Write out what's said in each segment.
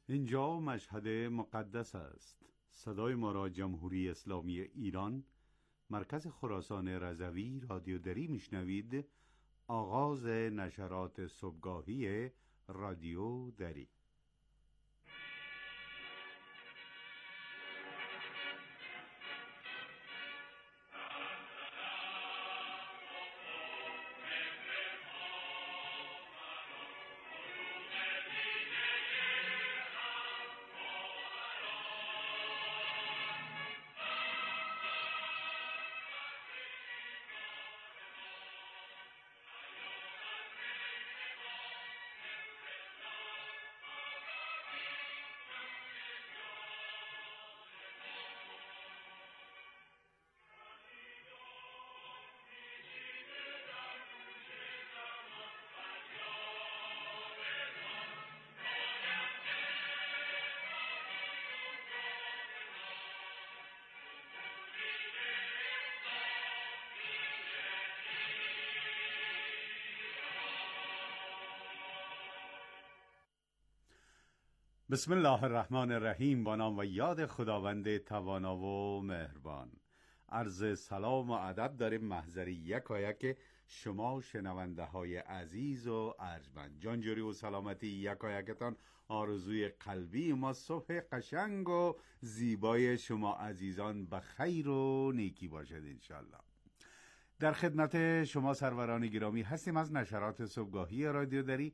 اینجا مشهد مقدس است. صدای ما را جمهوری اسلامی ایران، مرکز خراسان رضوی رادیو دری میشنوید. آغاز نشرات صبحگاهی رادیو دری. بسم الله الرحمن الرحیم. با نام و یاد خداوند توانا و مهربان. عرض سلام و ادب داریم محضر یکایک شما شنونده های عزیز و ارجمند. جانجوری و سلامتی یکایکتان آرزوی قلبی ما. صبح قشنگ و زیبای شما عزیزان به خیر و نیکی باشد انشالله. در خدمت شما سروران گرامی هستیم از نشرات صبحگاهی رادیو دری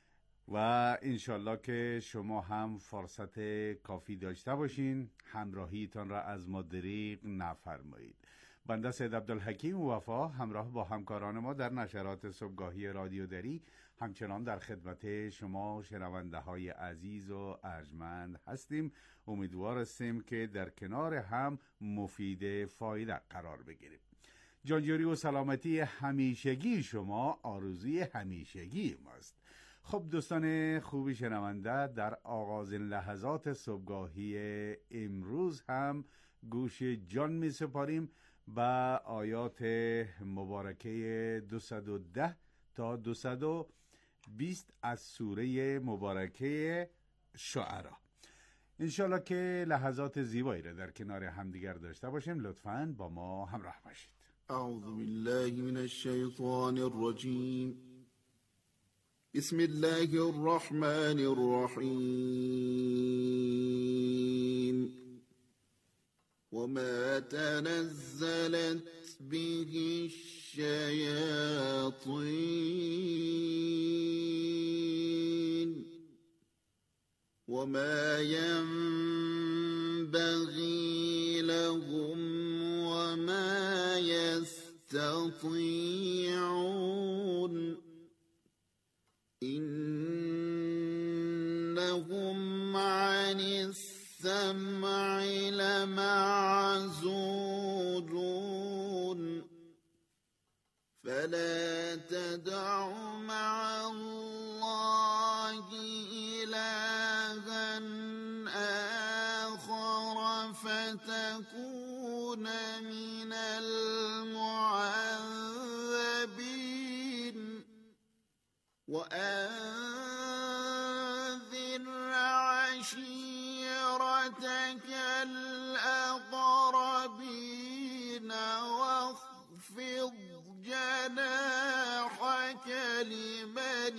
و انشالله که شما هم فرصت کافی داشته باشین، همراهیتان را از ما دریغ نفرمایید. بنده سید عبدالحکیم وفا همراه با همکاران ما در نشرات صبحگاهی رادیو دری همچنان در خدمت شما شنونده های عزیز و ارجمند هستیم. امیدوار هستیم که در کنار هم مفید فایده قرار بگیریم. جانجوری و سلامتی همیشگی شما آرزوی همیشگی ماست. خب دوستان خوبی شنونده، در آغازین لحظات صبحگاهی امروز هم گوش جان می سپاریم به آیات مبارکه 210 تا 220 از سوره مبارکه شعرا. انشالله که لحظات زیبایی را در کنار همدیگر داشته باشیم. لطفاً با ما همراه باشید. اعوذ بالله من الشیطان الرجیم. بسم الله الرحمن الرحیم. وما تنزلت به الشياطين وما ينبغي لهم وما يستطيعون إنهم عن السمع لمعزولون فلا تدع مع الله إلها آخر فتكون من المعذبين وأنذر عشيرتك الأقربين واخفض جناحك لمن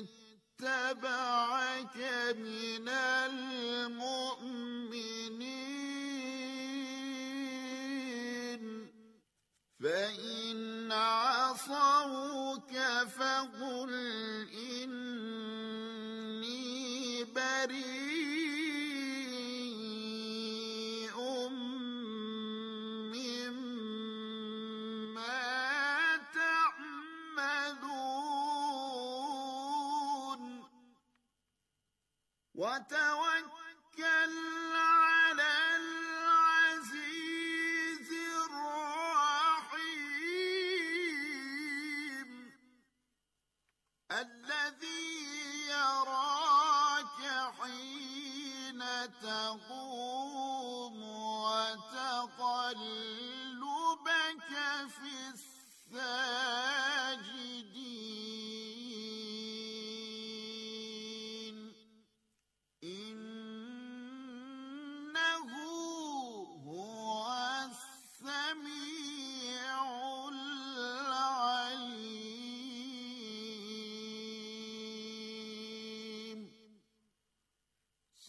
اتبعك من المؤمنين فإن عصوك فقل إني بريء مما تعملون وتوكل على العزيز الرحيم الذي يراك حين تقوم وتقلبك في الساجدين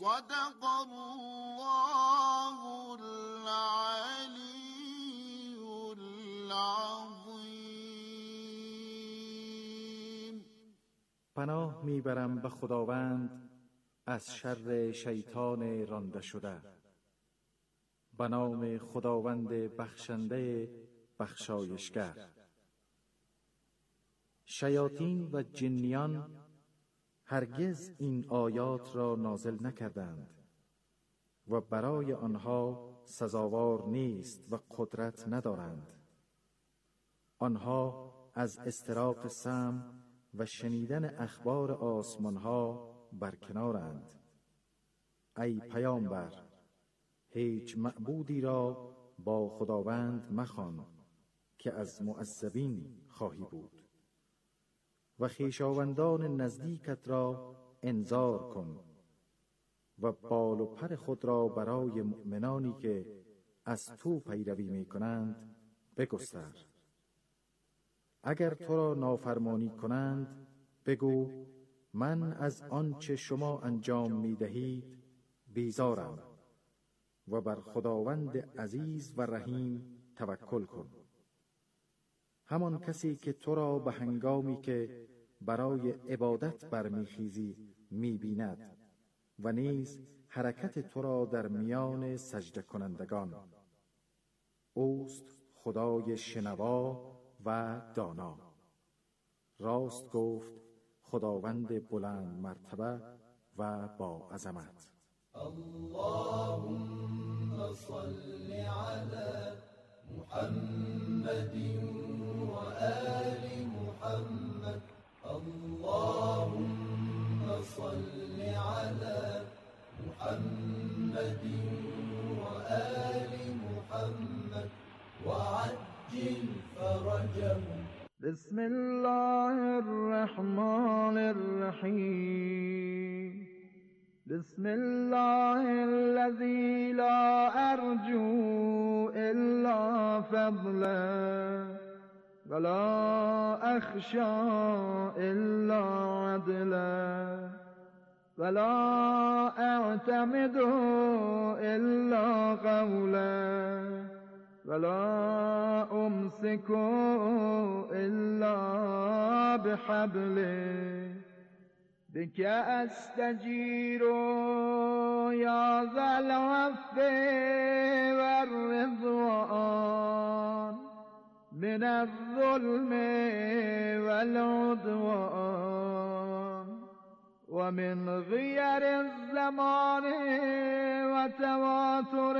صدق الله العلی العظیم. پناه میبرم به خداوند از شر شیطان رانده شده. به نام خداوند بخشنده بخشایشگر. شیاطین و جنیان هرگز این آیات را نازل نکردند و برای آنها سزاوار نیست و قدرت ندارند. آنها از استراق سمع و شنیدن اخبار آسمانها برکنارند. ای پیامبر، هیچ معبودی را با خداوند مخوان که از معذبین خواهی بود و خویشاوندان نزدیکت را انذار کن و بال و پر خود را برای مؤمنانی که از تو پیروی می کنند بگستر. اگر تو را نافرمانی کنند بگو من از آنچه شما انجام می دهید بیزارم و بر خداوند عزیز و رحیم توکل کن. همان کسی که تو را به هنگامی که برای عبادت برمیخیزی میبیند و نیز حرکت تو را در میان سجده کنندگان. اوست خدای شنوا و دانا. راست گفت خداوند بلند مرتبه و با عظمت. اللهم صل على محمد وآل محمد. اللهم صل على محمد وآل محمد وعجل فرجهم. بسم الله الرحمن الرحیم. بسم الله الذي لا أرجو إلا فضله ولا أخشى إلا عدله ولا أعتمد إلا قوله ولا أمسك إلا بحبله بك أستجير يا ذا العفو والرضوان من الظلم والعدوان ومن غير الزمان وتواتر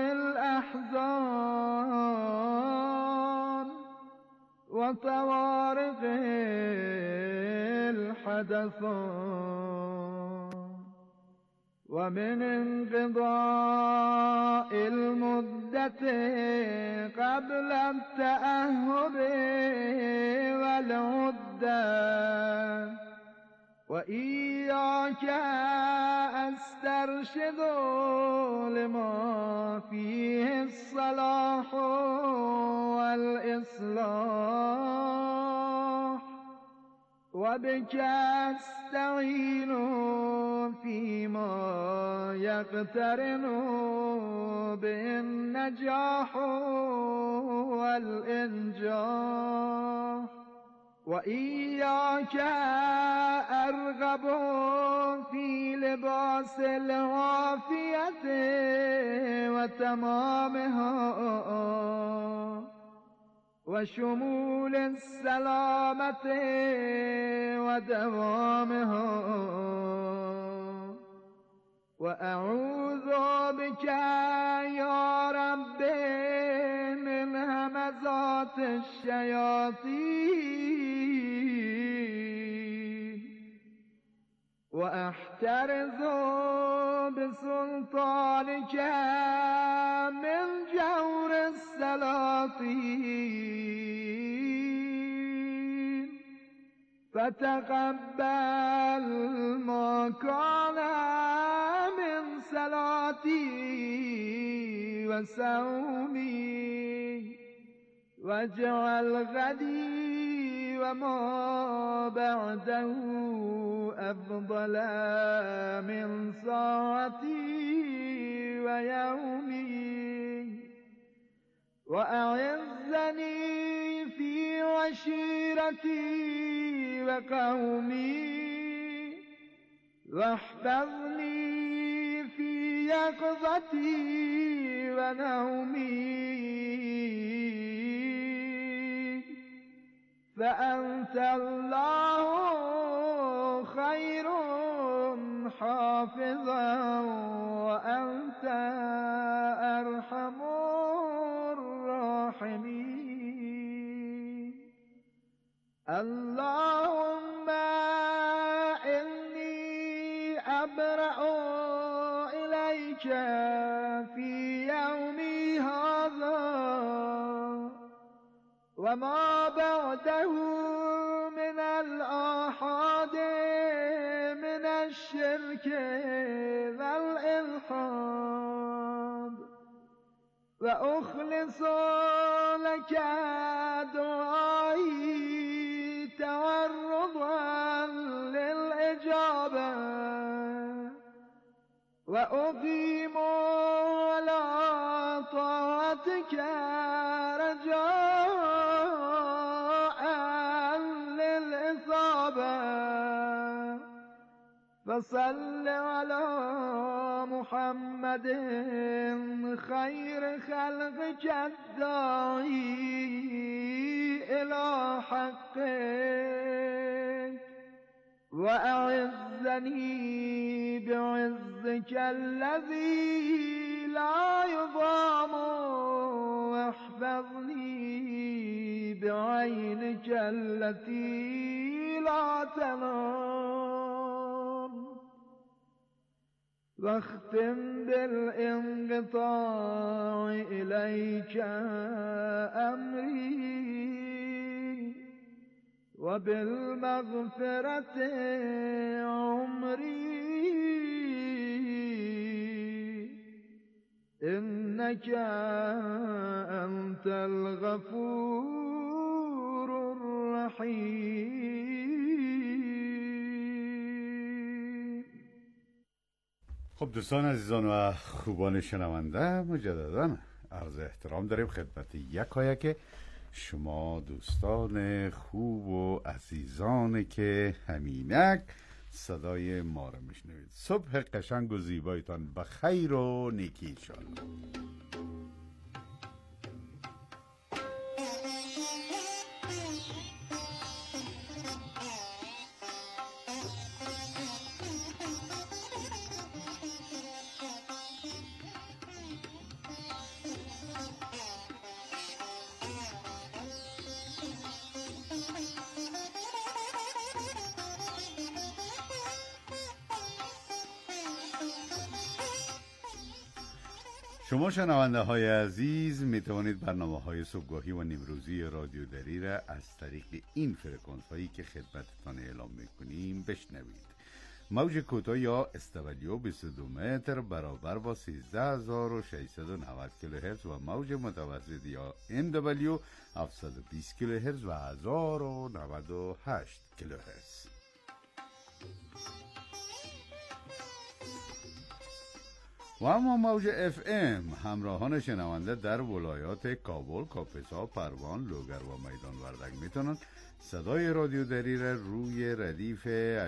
الأحزان وطوارق الحدثان ومن انقضاء المدة قبل التأهب والعدة وإياك أسترشد لما فيه الصلاح والإصلاح وبك أستعين فيما يقترن به النجاح والإنجاح وإياك أرغب في لباس العافية وتمامها وشمول السلامة ودوامها وأعوذ بك يا رب من همزات الشياطين وأحترز بسلطانك من جور السلاطين فتقبل ما كان من صلاتي وصومي واجعل غدي وما بعده أفضل من ساعتي ويومي وأعزني في عشيرتي وقومي واحفظني في يقظتي ونومي فأنت الله خير حافظا وأنت أرحم الراحمين. اللهم إني أبرأ إليك في يومي هذا وما بعده من الآحاد من الشرك والإلحاد وأخلص لك دعائي تورضا للإجابة وأقيم على طاعتك رجاء للإصابة فصل على محمد خير خلقك الداعي إلى حقك وأعزني بعزك الذي لا يضام واحفظني بعينك التي لا تنام واختم بالانقطاع إليك أمري وبالمغفرة عمري إنك أنت الغفور الرحيم. خب دوستان عزیزان و خوبان شنونده، مجددا عرض احترام داریم خدمت یکایک شما دوستان خوب و عزیزان که همینک صدای ما رو میشنوید. صبح قشنگ و زیبایتان بخیر و نیکی انشاءالله. شما شنونده های عزیز می توانید برنامه های صبحگاهی و نیمروزی رادیو دری را از طریق این فرکانس هایی که خدمتتان اعلام می کنیم بشنوید. موج کوتاه یا استولیو 22 متر برابر با 13690 کیلوهرتز و موج متوسط یا MW 720 کیلوهرتز و 1098 کیلوهرتز. و اما موج FM همراهان شنونده در ولایات کابل، کاپیسا، پروان، لوگر و میدان وردک میتونن صدای رادیو دری را روی ردیف 89.8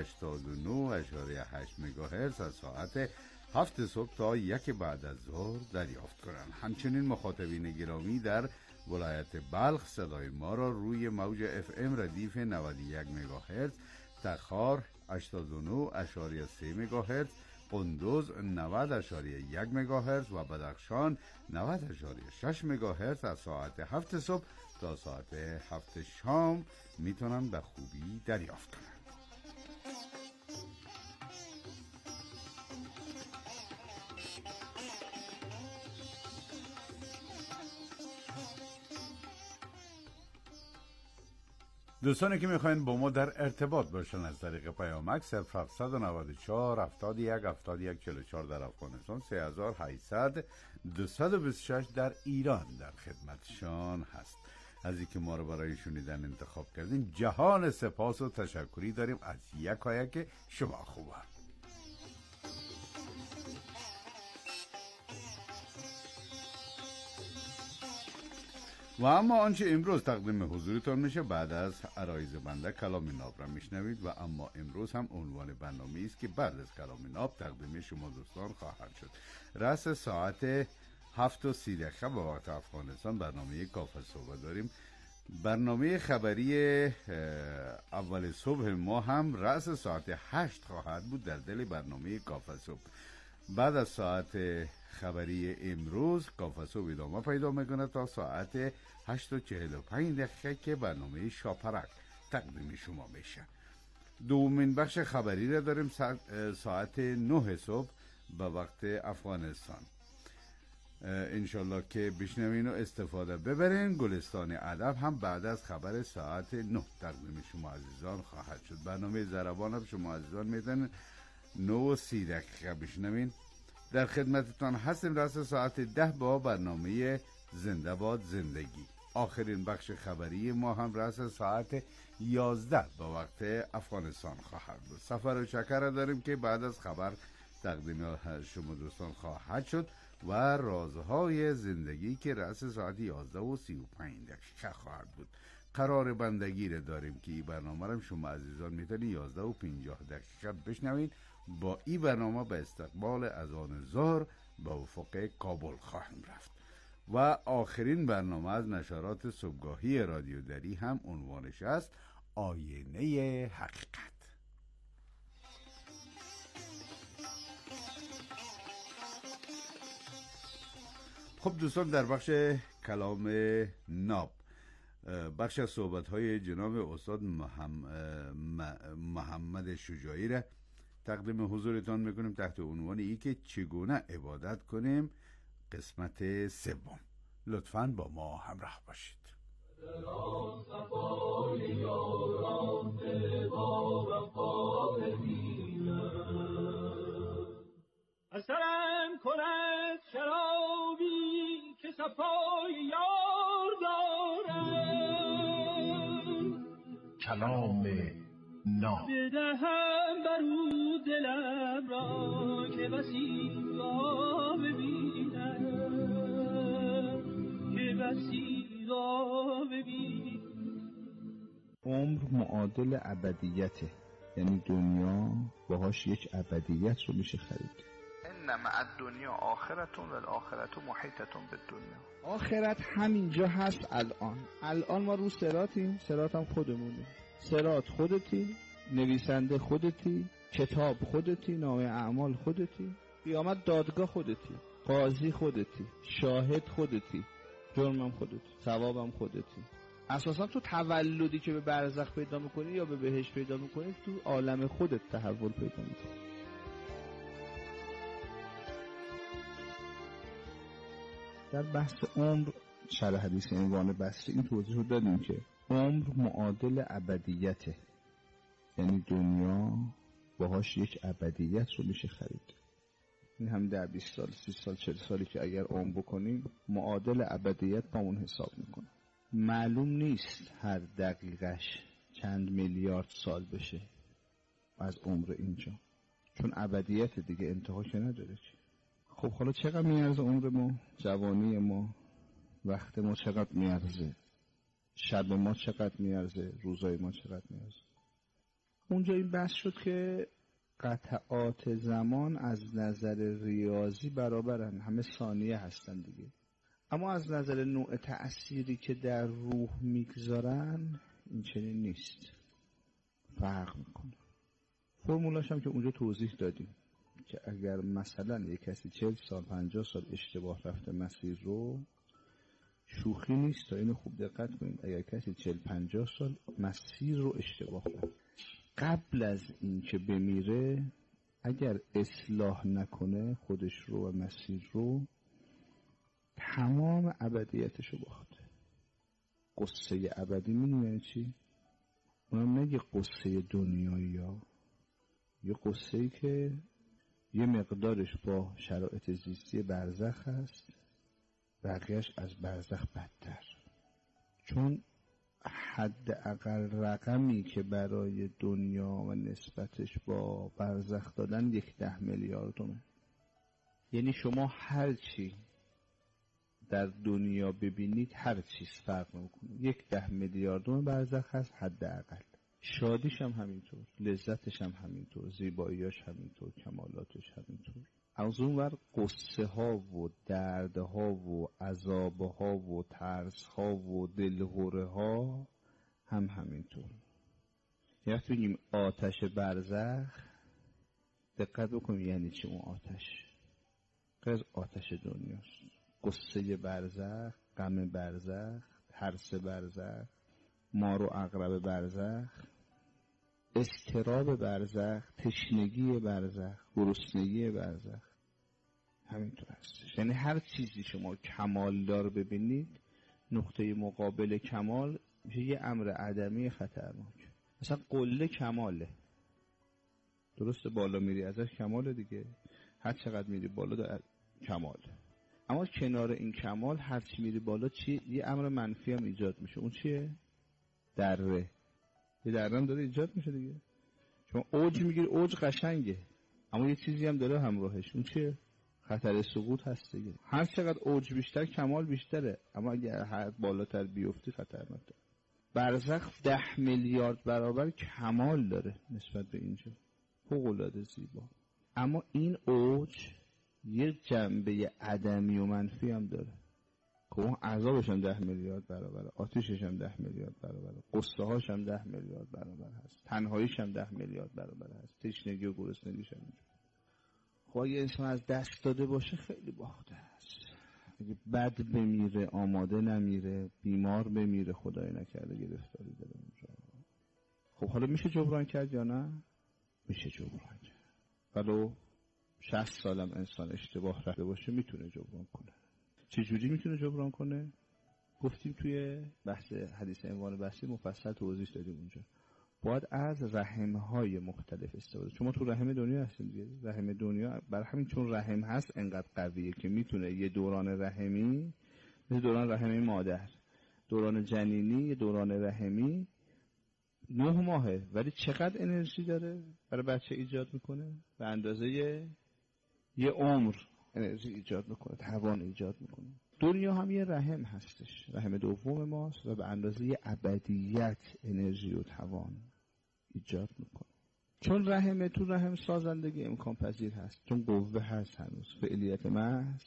مگاهرتز از ساعت 7 صبح تا 1 بعد از ظهر دریافت کنند. همچنین مخاطبین گرامی در ولایت بلخ صدای ما را روی موج FM ردیف 91 مگاهرتز، تخار 89.3 مگاهرتز، قندوز 90.1 مگاهرتز و بدخشان 90.6 مگاهرتز از ساعت 7 صبح تا ساعت 7 شام میتونن به خوبی دریافت کنن. دوستانی که میخواین با ما در ارتباط باشن از طریق پیامک 0794 71 71 44 در افغانستان، 3800 226 در ایران در خدمتشان هست. از اینکه ما رو برای شنیدن انتخاب کردین جهان سپاس و تشکری داریم از یکایک شما خوبان. و اما آنچه امروز تقدیم حضورتان میشه بعد از عرایض بنده کلام ناب را میشنوید و اما امروز هم عنوان برنامه است که بعد از کلام ناب تقدیم شما دوستان خواهد شد. رأس ساعت 7:30 به وقت افغانستان برنامه کافه صبح داریم. برنامه خبری اول صبح ما هم رأس ساعت 8 خواهد بود در دل برنامه کافه صبح. بعد از ساعت خبری امروز کافه صبح ادامه پیدا میکنه تا ساعت 8:45 که برنامه شاپرک تقدیم شما میشه. دومین بخش خبری را داریم ساعت 9 صبح به وقت افغانستان. انشالله که بشنوین و استفاده ببرین. گلستان ادب هم بعد از خبر ساعت 9 تقدیم شما عزیزان خواهد شد. برنامه ضربان هم شما عزیزان میتونین 9:30 بشنوین. در خدمتتان هستیم رأس ساعت 10 با برنامه زنده باد زندگی. آخرین بخش خبری ما هم رأس ساعت 11 با وقت افغانستان خواهد بود. سفر و چکر داریم که بعد از خبر تقدیم شما دوستان خواهد شد و رازهای زندگی که رأس ساعت 11:35 خواهد بود. قرار بندگی را داریم که این برنامه را شما عزیزان میتونید 11:50 بشنوید. با این برنامه به استقبال اذان ظهر به افق کابل خواهیم رفت. و آخرین برنامه از نشرات صبحگاهی رادیو دری هم عنوانش است آینه حقیقت. خب دوستان، در بخش کلام ناب بخش از صحبت‌های جناب استاد محمد شجاعی را تقدیم حضورتان میکنیم تحت عنوان ای که چگونه عبادت کنیم، قسمت سوم. لطفاً با ما همراه باشید. اثرم کند شرابی که صفای یار دارم، کلام ناب بدهم برو دلم را که بسی را ببینم، که بسی را ببینم. عمر معادل ابدیته، یعنی دنیا باهاش یک ابدیت رو میشه خرید. انما الدنیا آخرتون و الاخرت محیطتون بالدنیا. آخرت همینجا هست الان ما رو صراطیم، صراط هم خودمونیم. صراط خودتی، نویسنده خودتی، کتاب خودتی، نامه اعمال خودتی، قیامت دادگاه خودتی، قاضی خودتی، شاهد خودتی، جرمم خودتی، ثوابم خودتی. اساسا تو تولدی که به برزخ پیدا میکنی یا به بهشت پیدا میکنی تو عالم خودت تحول پیدا میکنی. در بحث عمر شرح حدیث عنوان بصری این توضیح رو دادیم که عمر معادل ابدیته، یعنی دنیا باهاش یک ابدیت رو میشه خرید. این هم در 20 سال 30 سال 40 سالی که اگر عمر بکنیم معادل ابدیت با اون حساب میکنه. معلوم نیست هر دقیقش چند میلیارد سال بشه از عمر اینجا، چون ابدیت دیگه انتها که نداره. خب حالا چقدر میارزه عمر ما، جوانی ما، وقت ما چقدر میارزه، شب ما چقدر میارزه، روزای ما چقدر میارزه. اونجا این بحث شد که قطعات زمان از نظر ریاضی برابرن، همه ثانیه هستن دیگه، اما از نظر نوع تأثیری که در روح میگذارن این چنین نیست، فرق میکنه. فرمولاش هم که اونجا توضیح دادیم که اگر مثلا یک کسی 40 سال 50 سال اشتباه رفته مسیر رو، شوخی نیست، تا اینو خوب دقت کنید، اگر کسی 40-50 سال مسیر رو اشتباه رفت، قبل از این که بمیره اگر اصلاح نکنه خودش رو و مسیر رو، تمام ابدیتش رو باخته. قصه ابدی میدونی چی؟ اونم نه یه قصه دنیایی ها، یه قصه ای که یه مقدارش با شرایط زیستی برزخ هست، بقیهش از برزخ بدتر، چون حداقل رقمی که برای دنیا و نسبتش با برزخ دادن 10 میلیاردمه. یعنی شما هرچی در دنیا ببینید هر چیز فرق نمیکنه. 10 میلیاردم برزخ هست حداقل. شادیش هم همینطور، لذتش هم همینطور، زیباییاش همینطور، کمالاتش همینطور. از اون ور قصه ها و درد ها و عذاب ها و ترس ها و دلهوره ها هم همینطور. یعنی بگیم آتش برزخ، دقت بکنیم یعنی چی اون آتش؟ غیر آتش دنیاست. قصه برزخ، غم برزخ، ترس برزخ، مار و عقرب برزخ، اضطراب برزخ، تشنگی برزخ، گرسنگی برزخ همینطور هستش. یعنی هر چیزی شما کمال دار ببینید، نقطه مقابل کمال میشه یه امر عدمی خطرناک. مثلا قله کماله، درسته بالا میری ازش کماله دیگه، هر چقدر میری بالا در کمال. اما کنار این کمال هر چی میری بالا چی؟ یه امر منفی هم ایجاد میشه. اون چیه؟ دره. یه دره هم داره ایجاد میشه دیگه. شما اوج میگیری، اوج قشنگه، اما یه چیزی هم داره همراهش. اون چیه؟ خطر سقوط هست دیگه. هر چقدر اوج بیشتر کمال بیشتره، اما اگر هر بالاتر بیفتی خطرناکه. برزخ 10 میلیارد برابر کمال داره نسبت به اینجا، فوق‌العاده زیبا. اما این اوج یه جنبه عدمی و منفی هم داره که اون عذابش هم 10 میلیارد برابره، آتشش هم 10 میلیارد برابره، قصه هاش هم 10 میلیارد برابر هست، تنهاییش هم 10 میلیارد برابر هست، تشنگی و گرسنگیش هم اینجور. خب اگه انسان از دست داده باشه خیلی باخته است. اگه بد بمیره، آماده نمیره، بیمار بمیره، خدای نکرده گرفتاری داره اونجا. خب حالا میشه جبران کرد یا نه؟ میشه جبران کرد. ولو 60 سالم انسان اشتباه رفته باشه میتونه جبران کنه. چجوری میتونه جبران کنه؟ گفتیم توی بحث حدیث عنوان بحثی مفصل توضیح دادیم اونجا. باید از رحم‌های مختلف استفاده. چون ما تو رحم دنیا هستیم دیگه. رحم دنیا برای همین چون رحم هست انقدر قویه که میتونه یه دوران رحمی، مثل دوران رحمی مادر، دوران جنینی، یه دوران رحمی 9 ماهه، ولی چقدر انرژی داره برای بچه ایجاد میکنه؟ به اندازه یه عمر انرژی ایجاد میکنه، توان ایجاد میکنه. دنیا هم یه رحم هستش، رحم دوم ماست و به اندازه ابدیت انرژی و توان ایجاد میکنه. چون رحم تو رحم سازندگی امکان پذیر هست، چون قوه هست، هنوز فعلیت محض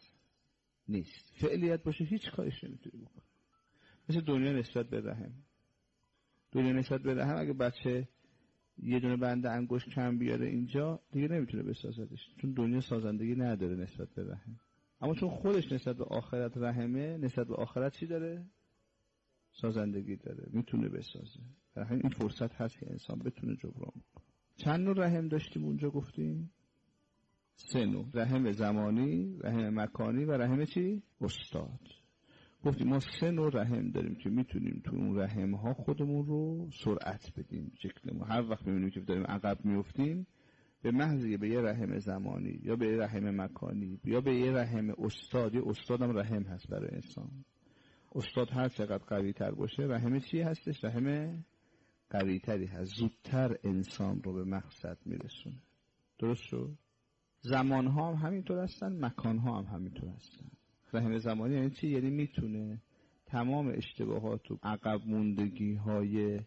نیست. فعلیت باشه هیچ کارش نمیتونی بکنه. مثل دنیا نسبت به رحم. دنیا نسبت به رحم اگه بچه یه دونه بند انگشت کم بیاره اینجا دیگه نمیتونه بسازدش، چون دنیا سازندگی نداره نسبت به رحم. اما چون خودش نسبت به آخرت رحمه، نسبت به آخرت چی داره؟ سازندگی داره، میتونه بسازه. در همین این فرصت هست که انسان بتونه جبران کنه. چند نوع رحم داشتیم اونجا گفتیم؟ 3 نوع. رحم زمانی، رحم مکانی و رحم چی؟ استاد. گفتیم ما 3 نوع رحم داریم که میتونیم تو اون رحم ها خودمون رو سرعت بدیم. شکلمون هر وقت میبینیم که داریم عقب میفتیم، به محض به یه رحم زمانی یا به یه رحم مکانی یا به یه رحم استاد. یه استاد هم رحم هست برای انسان. استاد هر چقدر قوی تر باشه رحم چی هستش؟ رحم قوی تری هست، زودتر انسان رو به مقصد میرسونه. درست شد؟ زمان ها هم همینطور هستن، مکان ها هم همینطور هستن. رحم زمانی یعنی چی؟ یعنی میتونه تمام اشتباهات و عقب موندگی های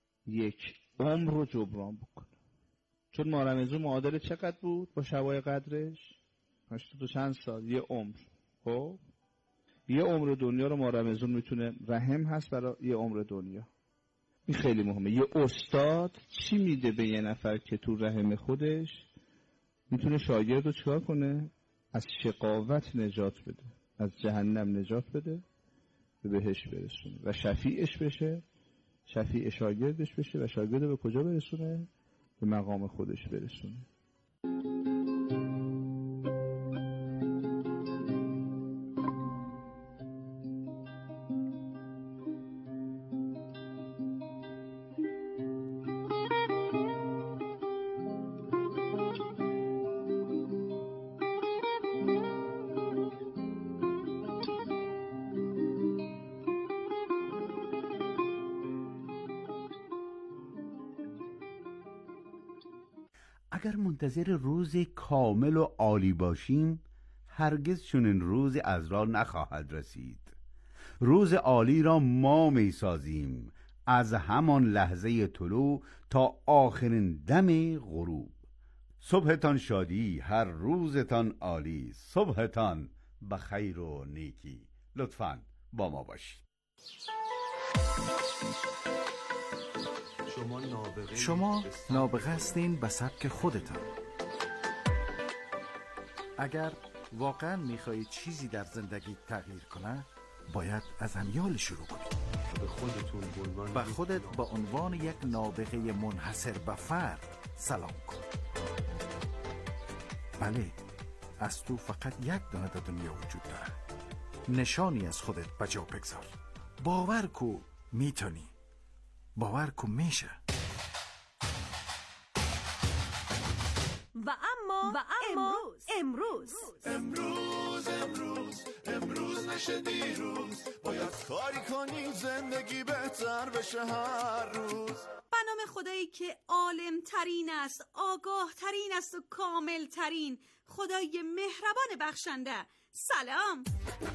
یک عمر رو جبران بکنه. چون ماه رمضان معادل چقدر بود با شبای قدرش؟ 80 چند سال، یه عمر. خب یه عمر دنیا رو ماه رمضان میتونه، رحم هست برای یه عمر دنیا. این خیلی مهمه. یه استاد چی میده به یه نفر که تو رحم خودش میتونه شاگرد رو چیکار کنه؟ از شقاوت نجات بده، از جهنم نجات بده، به بهشت برسونه و شفیعش بشه، شفیع شاگردش بشه و شاگرد به کجا برسونه؟ به مقام خودش برسونه. اگر منتظر روز کامل و عالی باشیم، هرگز چنین روزی از راه نخواهد رسید. روز عالی را ما می سازیم، از همان لحظه طلوع تا آخرین دم غروب. صبحتان شادی، هر روزتان عالی، صبحتان بخیر و نیکی. لطفاً با ما باشید. شما نابغه هستین به سبک خودتان. اگر واقعا میخواهید چیزی در زندگی تغییر کنه، باید از امیال شروع کنید. به خودت به عنوان یک نابغه منحصر به فرد سلام کن. بله، از تو فقط یک دانه در دنیا وجود داره. نشانی از خودت به جا بگذار. باور کو میتونی، باور کو میشه. و اما امروز نشه دیروز، باید کاری کنی زندگی بهتر بشه هر روز. به نام خدایی که عالم ترین است، آگاه ترین است و کامل ترین، خدای مهربان بخشنده. سلام.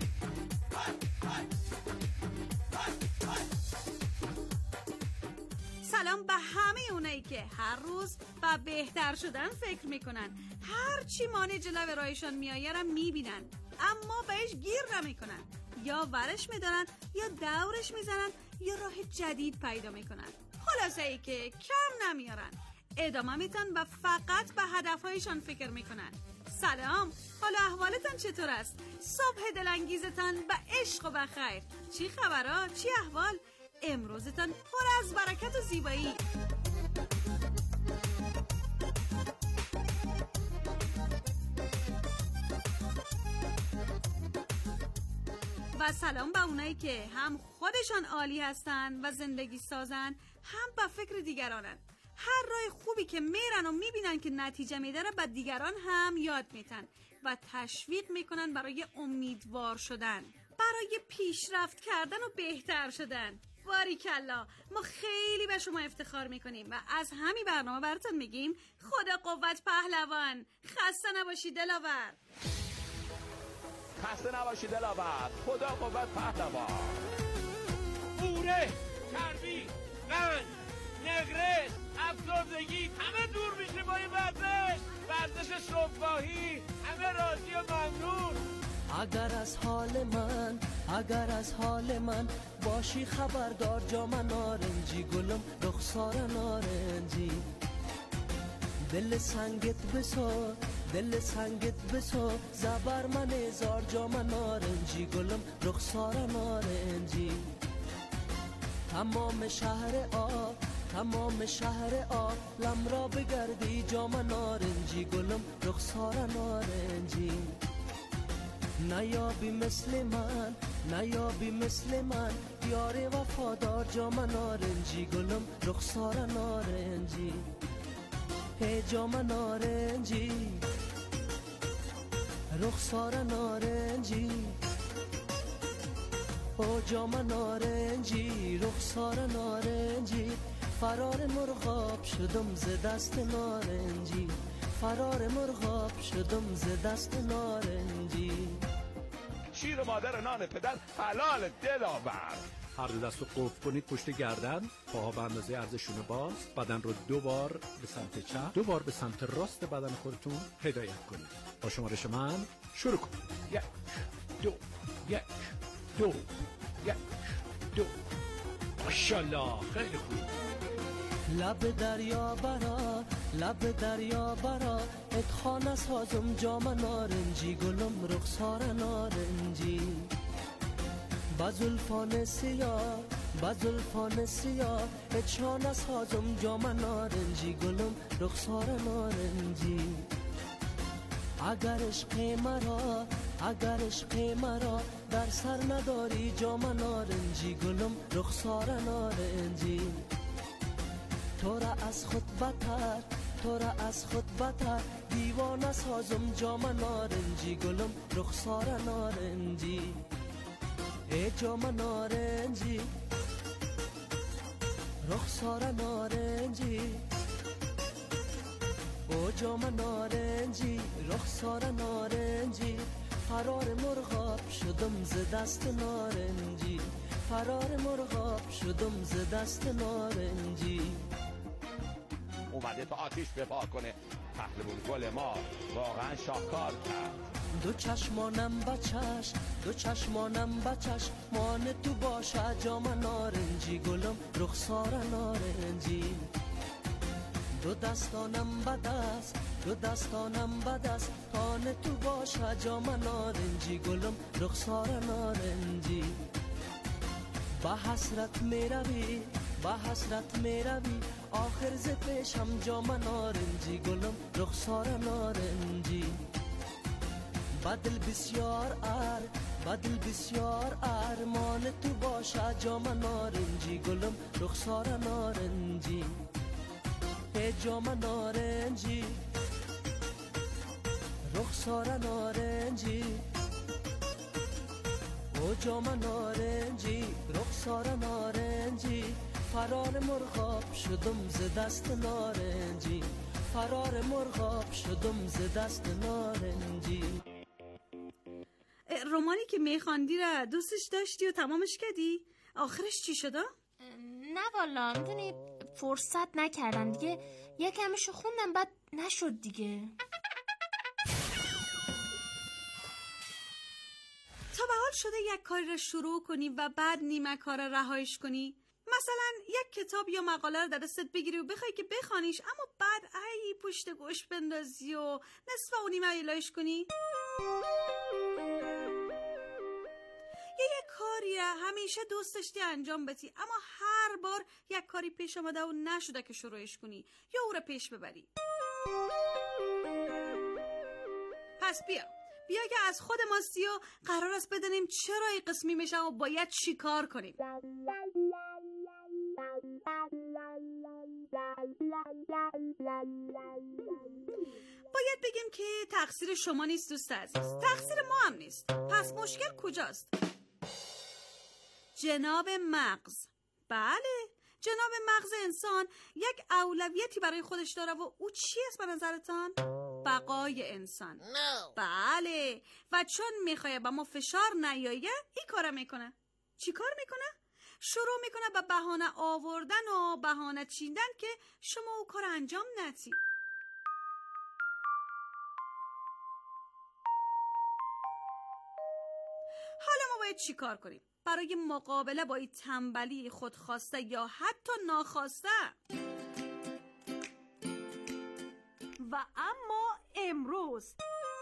سلام به همه اونایی که هر روز به بهتر شدن فکر میکنن. هر چی مانع جلو راهشان میآید را میبینن، اما بهش گیر نمیکنن. یا ورش میدارن، یا دورش میزنن، یا راه جدید پیدا میکنن. خلاصه ای که کم نمیارن، ادامه میتن و فقط به هدفهایشان فکر میکنن. سلام، حالا احوالتان چطور است؟ صبح دلانگیزتان به عشق و بخیر. چی خبرها؟ چی احوال؟ امروزتان پر از برکت و زیبایی. و سلام به اونایی که هم خودشان عالی هستن و زندگی سازن، هم به فکر دیگرانن. هر راه خوبی که میرن و میبینن که نتیجه میده به دیگران هم یاد میتن و تشویق میکنن برای امیدوار شدن، برای پیشرفت کردن و بهتر شدن. باریکلا، ما خیلی به شما افتخار میکنیم و از همین برنامه براتون میگیم خدا قوت پهلوان. خسته نباشی دلاور. خسته نباشی دلاور. خدا قوت پهلوان. بوره، چربی، قند، نقرس، افسردگی همه دور میشه با این ورزش صبحگاهی. همه راضی و ممنون. اگر از حال من باشی خبردار، جام نارنجی گلم رخسار نارنجی. دل سنگت بسو زبر من هزار، جام نارنجی گلم رخسار نارنجی. تمام شهر آب لم را بگردی، جام نارنجی گلم رخسار نارنجی. نیابی مثل من یار وفادار، جام نارنجی گلم رخسار نارنجی. هی جام نارنجی رخسار نارنجی، او جام نارنجی رخسار نارنجی. فرار مرغاب شدم ز دست نارنجی، فرار مرغاب شدم ز دست نارنجی. شیر مادر نان پدر حلال دلاور. هر دو دست رو قفل کنید پشت گردن، پاها به اندازه عرض شونه باز، بدن رو 2 بار به سمت چپ، 2 بار به سمت راست بدن خودتون هدایت کنید. با شمارش من شروع کنید. 1 2 1 2 1 2. ماشاءالله، خیلی خوب. لب دریا برا اتخانه سازم، جام نارنجی گلم رخسار نارنجی. با زلفان سیاه اتشانه سازم، جام نارنجی گلم رخسار نارنجی. اگر عشق مرا در سر نداری، جام نارنجی گلم رخسار نارنجی. تو را از خود بتر دیوانه سازم، جام نارنجی گلم رخسار نارنجی. ای جام نارنجی رخسار نارنجی، او جام نارنجی رخسار نارنجی. فرار مرغاب شدم ز دست نارنجی، فرار مرغاب شدم ز دست نارنجی. اومده تا آتیش بپا کنه، پهلوون گل ما واقعا شاهکار کرد. دو چشمانم بچش، دو چشمانم بچش، مان تو باشه جام نارنجی، گلم رخسار نارنجی. دو دستانم بدست، دو دستانم بدست، تان تو باشه جام نارنجی، گلم رخسار نارنجی. با حسرت میروی، با حسرت میروی، آخر ز پیشم جام نارنجی، گلم رخسار نارنجی. بدل بسیار بدل بسیار مان تو باشه جام نارنجی، گلم رخسار نارنجی. ای جام نارنجی، رخسار نارنجی، او جام نارنجی، رخسار نارنجی. فرار مرغاب شدم ز دست نارنجی، فرار مرغاب شدم ز دست نارنجی. رمانی که میخواندی را دوستش داشتی و تمامش کردی؟ آخرش چی شده؟ نه والا، میدونی فرصت نکردم دیگه، یکمشو خوندم بعد نشد دیگه. تا به حال شده یک کاری را شروع کنی و بعد نیمه کار رهایش کنی؟ مثلا یک کتاب یا مقاله رو در دستت بگیری و بخوای که بخوانیش، اما بعد ای پشت گوش بندازی و نصف و نیمه ایلایش کنی؟ یک کاری را همیشه دوست داشتی انجام بدی، اما هر بار یک کاری پیش آمده و نشده که شروعش کنی یا او را پیش ببری. پس بیا که از خود ماستی و قرار است بدونیم چرا این قسمی میشه و باید چی کار کنیم. باید بگیم که تقصیر شما نیست دوست عزیز، تقصیر ما هم نیست. پس مشکل کجاست؟ جناب مغز. بله، جناب مغز انسان یک اولویتی برای خودش داره و او چی است به نظرتان؟ بقای انسان. بله، و چون میخواه با ما فشار نیایه این کار میکنه. چی کار میکنه؟ شروع میکنه به بهانه آوردن و بهانه چیندن که شما او کار انجام ندید. حالا ما باید چی کار کنیم برای مقابله با این تنبلی خودخواسته یا حتی ناخواسته؟ و اما امروز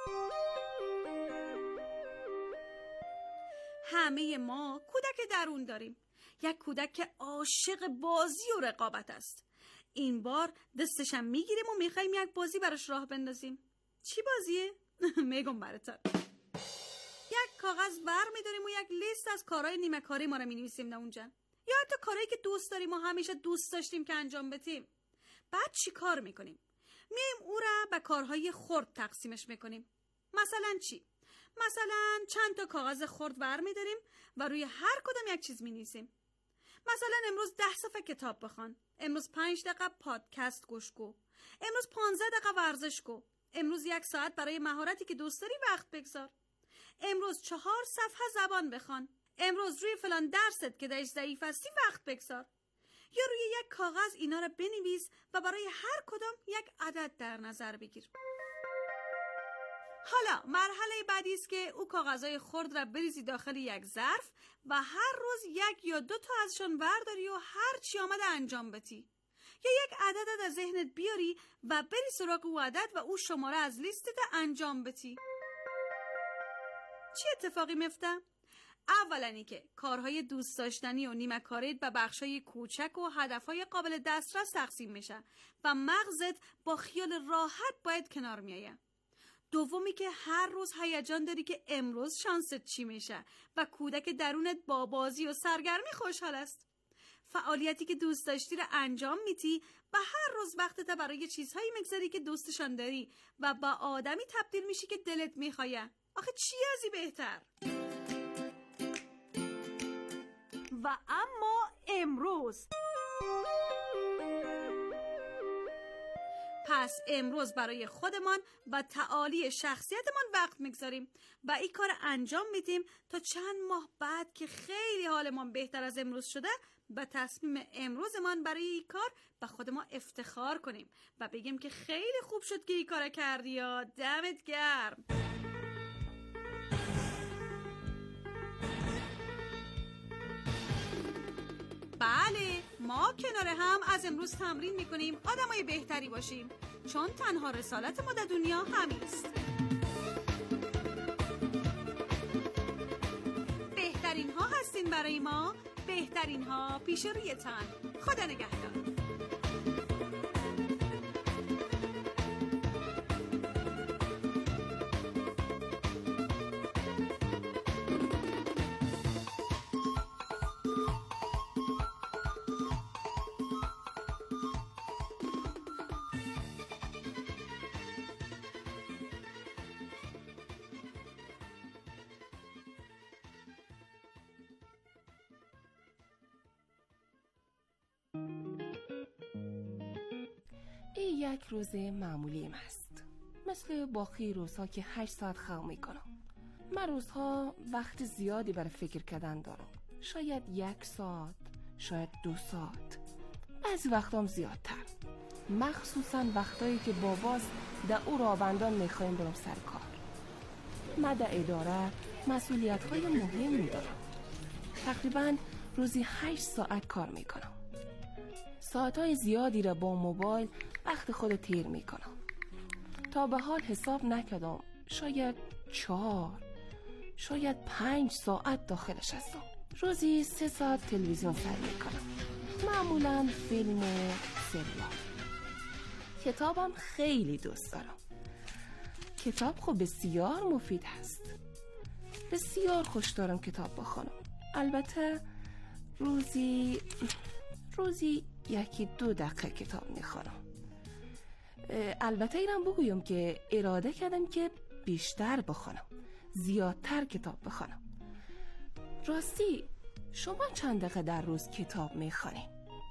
همه ما کودک درون داریم، یک کودک که عاشق بازی و رقابت است. این بار دستشم میگیریم و میخوایم یک بازی براش راه بندازیم. چی بازیه؟ میگم براتون. یک کاغذ ور میداریم و یک لیست از کارهای نیمه کاری ما رو مینویسیم در اونجا، یا حتی کارهایی که دوست داریم و همیشه دوست داشتیم که انجام بدیم. بعد چی کار میکنیم؟ میایم او را به کارهای خرد تقسیمش میکنیم. مثلا چی؟ مثلا چند تا کاغذ خرد ور میداریم و روی هر کدام یک چیز مینویسیم. مثلا امروز 10 صفحه کتاب بخوان، امروز 5 دقیقه پادکست گوش کن، امروز 15 دقیقه ورزش کن، امروز 1 ساعت برای مهارتی که دوست داری وقت بگذار، امروز 4 صفحه زبان بخوان، امروز روی فلان درست که درش ضعیف هستی وقت بگذار. یا روی یک کاغذ اینا را بنویس و برای هر کدام یک عدد در نظر بگیر. حالا مرحله بعدی است که او کاغذهای خرد را بریزی داخل یک ظرف و هر روز 1 یا 2 تا ازشان برداری و هر چی آمده انجام بدی. یا یک عدد از ذهنت بیاری و بری سراغ او عدد و او شماره از لیستت انجام بدی. چی اتفاقی میفته؟ اولنی که کارهای دوست داشتنی و نیمه کاریت به بخشای کوچک و هدفهای قابل دسترس تقسیم میشه و مغزت با خیال راحت باید کنار میایه. دومی که هر روز هیجان داری که امروز شانست چی میشه و کودک درونت با بازی و سرگرمی خوشحال است. فعالیتی که دوست داشتی رو انجام میدی و هر روز وقتت برای چیزهایی میگذاری که دوستشان داری و با آدمی تبدیل میشی که دلت میخواه. آخه چی ازی بهتر؟ و اما امروز پس امروز برای خودمان و تعالی شخصیتمان وقت میگذاریم و این کار انجام میدیم تا چند ماه بعد که خیلی حالمان بهتر از امروز شده با تصمیم امروزمان برای این کار به خود ما افتخار کنیم و بگیم که خیلی خوب شد که این کار کردی یا دمت گرم. بله، ما کنار هم از امروز تمرین میکنیم آدمای بهتری باشیم، چون تنها رسالت ما در دنیا همیست. بهترین ها هستین برای ما، بهترین ها پیش رویتان. خدا نگهدار. این یک روز معمولیم است، مثل باقی روزها که 8 ساعت خواب میکنم. من روزها وقت زیادی برای فکر کردن دارم، شاید 1 ساعت، شاید 2 ساعت، بعضی وقتام زیادتر، مخصوصا وقتایی که باباز در او رابندان میخوایم برم سر کار. من در اداره مسئولیت‌های مهمی دارم، تقریبا روزی 8 ساعت کار میکنم. ساعتهای زیادی را با موبایل وقت خود تیر میکنم. تا به حال حساب نکردم، شاید 4 شاید 5 ساعت داخلش هستم. روزی 3 ساعت تلویزیون سر میکنم، معمولا فیلم و سریال. کتابم خیلی دوست دارم. کتاب خب بسیار مفید هست، بسیار خوش دارم کتاب بخونم. البته روزی 1-2 دقیقه کتاب میخونم. البته اینم بگویم که اراده کردم که بیشتر بخونم، زیادتر کتاب بخونم. راستی شما چند دقیقه در روز کتاب میخونید؟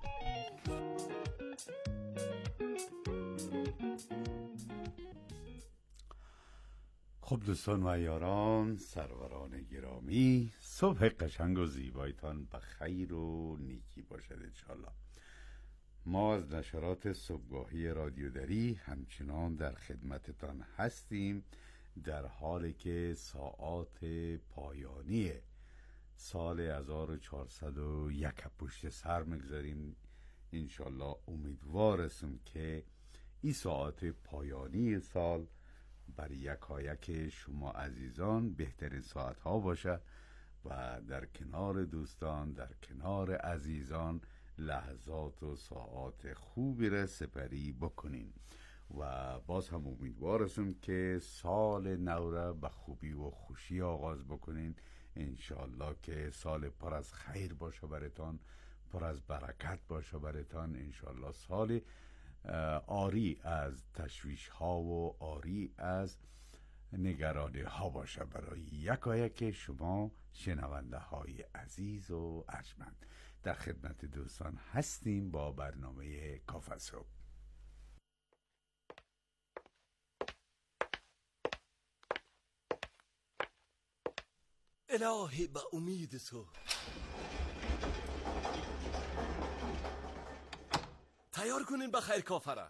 خب دوستان و یاران، سروران گرامی، صبح قشنگ و زیبایتان به خیر و نیکی باشد انشالله. ما از نشرات صبحگاهی رادیو دری همچنان در خدمتتان هستیم، در حالی که ساعات پایانی سال 1401 پشت سر میگذاریم. انشالله امیدوارم که این ساعات پایانی سال برای یکایک شما عزیزان بهترین ساعت ها باشه و در کنار دوستان، در کنار عزیزان لحظات و ساعات خوبی را سپری بکنین و باز هم امیدوارم که سال نو را به خوبی و خوشی آغاز بکنین. انشالله که سال پر از خیر باشه براتان، پر از برکت باشه براتان. انشالله سال آری از تشویش ها و آری از نگرانی ها باشه برای یکایک شما شنونده های عزیز و ارجمند. در خدمت دوستان هستیم با برنامه کافه صبح. الهی به امید تو تیار کنین بخیر کافه را.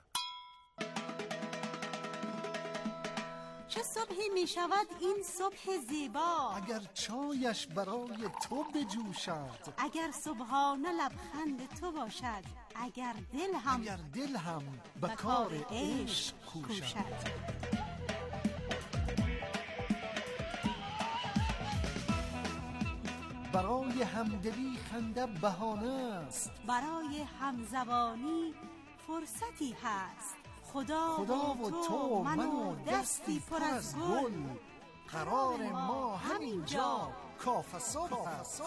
چه صبحی می شود این صبح زیبا، اگر چایش برای تو بجوشد، اگر صبحانه لبخند تو باشد، اگر دل هم به کار عشق کوشد. برای همدلی خنده بهانه است، برای همزبانی فرصتی هست. خدا و تو من و دستی پر از گل، قرار ما همینجا کافه صبح هست.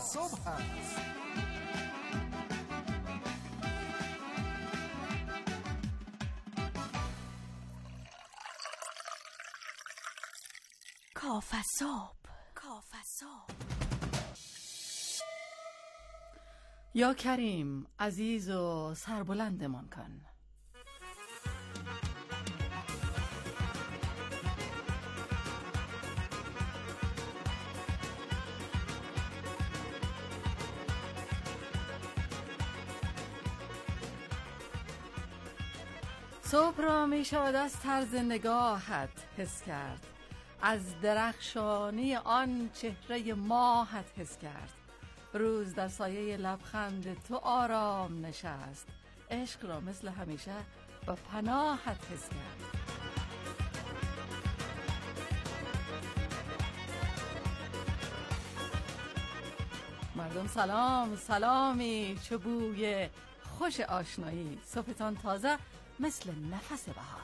کافه صبح. یا کریم عزیز و سربلندمان کن. صبح را می شود از طرز نگاهت حس کرد، از درخشانی آن چهره ماهت حس کرد. روز در سایه لبخند تو آرام نشست، عشق را مثل همیشه با پناهت حس کرد. مردم سلام، سلامی، چه بوی خوش آشنایی، صبحتان تازه مثل نفس بهار.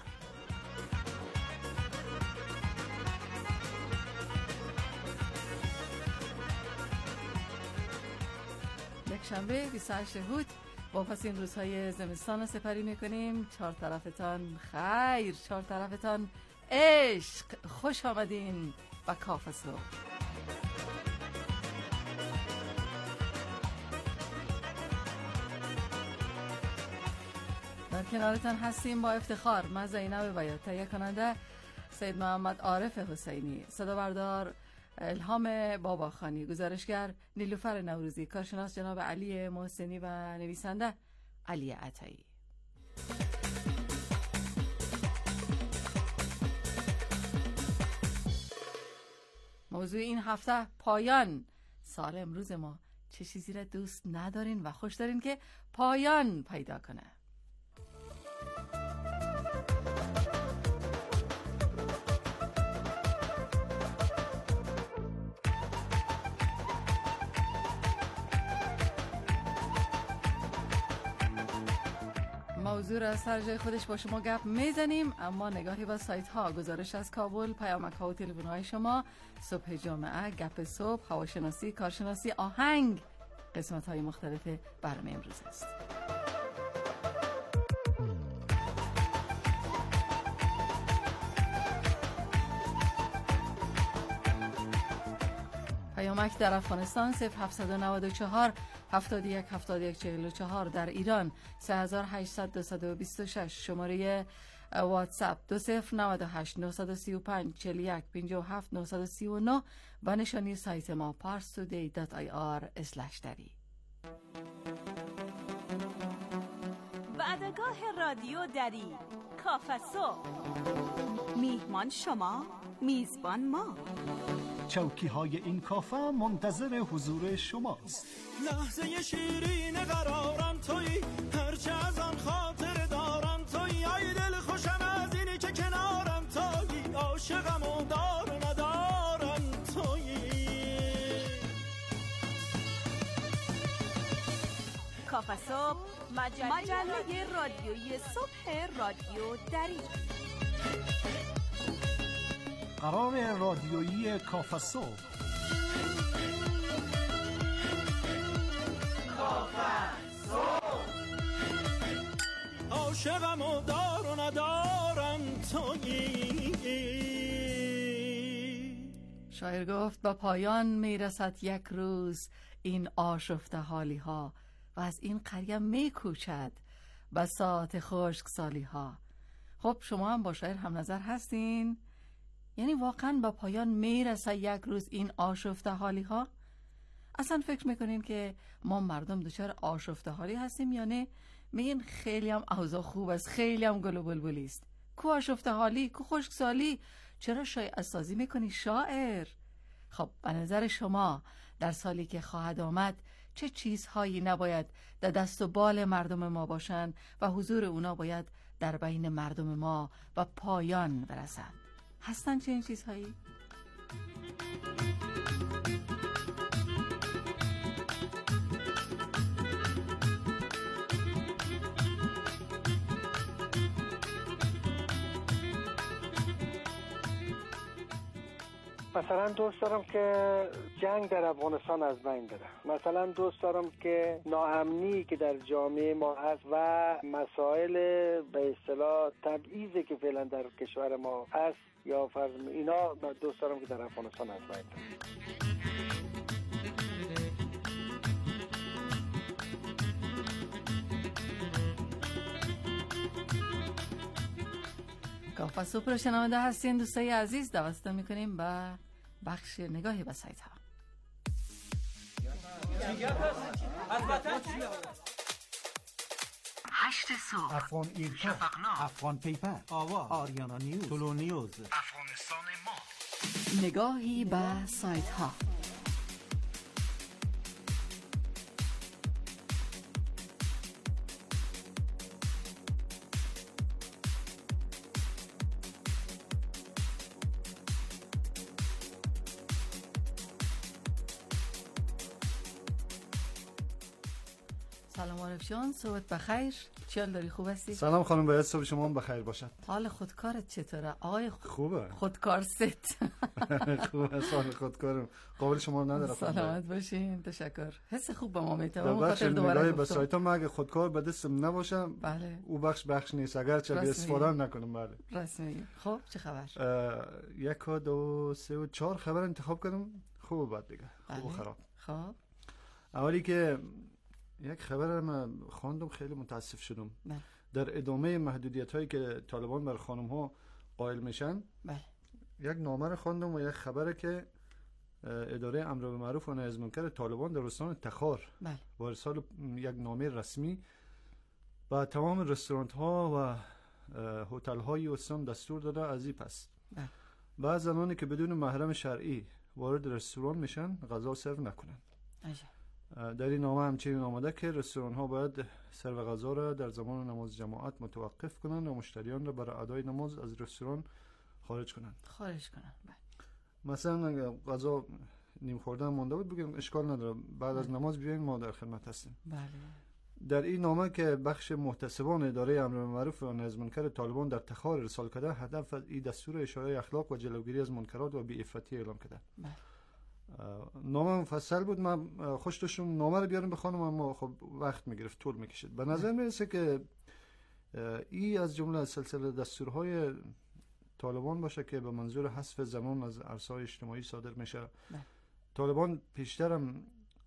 یک شنبه 28 هوت با پس این روزهای زمستان سپری میکنیم. چهار طرفتان خیر، چهار طرفتان عشق. خوش آمدین و کافه صبح. در کنارتان هستیم با افتخار. من زینب بیات، تهیه کننده سید محمد عارف حسینی، صدا بردار الهام باباخانی، گزارشگر نیلوفر نوروزی، کارشناس جناب علی محسنی و نویسنده علی عطایی. موضوع این هفته پایان. سال امروز ما چه چیزی را دوست ندارین و خوش دارین که پایان پیدا کنه؟ موضوع را سر جای خودش با شما گپ میزنیم، اما نگاهی با سایت ها، گزارش از کابل، پیامک ها و تلفن های شما، صبح جامعه، گپ صبح، هواشناسی، کارشناسی، آهنگ، قسمت های مختلف برنامه امروز است. پیامک در افغانستان 0794 71 71 44، در ایران 3800 226، شماره واتساپ 2098 935 41 57 939 و نشانی سایت ما parstoday.ir/dari. وعدگاه رادیو دری، کافه صبح. میهمان شما، میزبان ما. چوکی های این کافه منتظر حضور شماست. لحظه شیرین قرارم تویی، هرچه از آن خاطر دارم تویی، ای دل خوشم از اینی که کنارم تویی، عاشقم و دار و ندارم تویی. کافه صبح، مجله رادیویی صبح رادیو دری. قرار رادیویی کافه صبح. کافه صبح. عاشقم و دار و ندارم تویی. شاعر گفت با پایان میرسد یک روز این آشفته حالی ها و از این قریه میکوچد بساط خشک سالی ها. خب شما هم با شاعر هم نظر هستین؟ یعنی واقعا با پایان میرسه یک روز این آشفته حالی ها؟ اصلا فکر میکنین که ما مردم دچار آشفته حالی هستیم یا نه؟ میگین خیلی هم اوضاع خوب است، خیلی هم گل و بلبلی است. کو آشفته حالی، کو خشکسالی؟ چرا شایعه سازی میکنی شاعر؟ خب به نظر شما در سالی که خواهد آمد چه چیزهایی نباید در دست و بال مردم ما باشند و حضور اونا باید در بین مردم ما و پایان برسند؟ هستن چه این چیزهایی؟ مثلا دوست دارم که جنگ در افغانستان از بین بره. مثلا دوست دارم که ناامنی که در جامعه ما هست و مسائل به اصطلاح تبعیضی که فعلا در کشور ما هست یا فرض اینا دوست دارم که در افغانستان از بین بره. کافه صبح رو شنونده هستین دوستای عزیز. دعوتتون میکنیم به بخش نگاهی به سایت ها. 8 صبح، افغان ایرکا، شفقنامه، افغان پیپر، آوا، آریانا نیوز، طلو نیوز، افغانستان ما. نگاهی به سایت ها. سلام عارف جان، صبحت بخیر. چی حال داری؟ خوب هستی؟ سلام خانم، باید صبح شما هم بخیر باشد. حال خودکارت چطوره؟ آقای خوبه. خودکار ست. خوبه، حال خودکارم قابل شما رو نداره. سلامت باشین، تشکر. حس خوب به ما میتونه. بخش نگاهی به سایت ها مگه خودکار به دستم نباشم. بله. او بخش نیست اگر چه به استفاده نکنم. بله. رسمی. خب چه خبر؟ 1 2 3 و 4 خبر انتخاب کنم. خوب بعد دیگه. خوب و خراب. خب. اولی که یک خبر من خواندم خیلی متاسف شدم. بله. در ادامه محدودیت هایی که طالبان بر خانم ها قائل میشن، بله. یک نامه رو خواندم و یک خبره که اداره امر بالمعروف و نهی از منکر طالبان در استان تخار با ارسال یک نامه رسمی با تمام رستوران ها و هتل های استان دستور داده از این پس بعض زنانی که بدون محرم شرعی وارد رستوران میشن غذا سرو نکنن. در این نامه همچنین آمده که رستوران ها باید سرو غذا را در زمان نماز جماعت متوقف کنند و مشتریان را برای ادای نماز از رستوران خارج کنند. مثلا غذا نیم خورده مونده بود، بگیم اشکال نداره، بعد از نماز بیاین ما در خدمت هستیم. در این نامه که بخش محتسبان اداره امر بالمعروف و نهی از منکر طالبان در تخار ارسال کرده، هدف از این دستور اشاعه اخلاق و جلوگیری از منکرات و بی‌عفتی اعلام کرده. نامه مفصل بود. من خوش داشتم نامه رو بیارم بخونم، اما خب وقت میگرفت، طول میکشید. به نظر میرسه که این از جمله سلسله دستورهای طالبان باشه که به منظور حذف زنان از عرصه‌های اجتماعی صادر میشه. طالبان پیشترم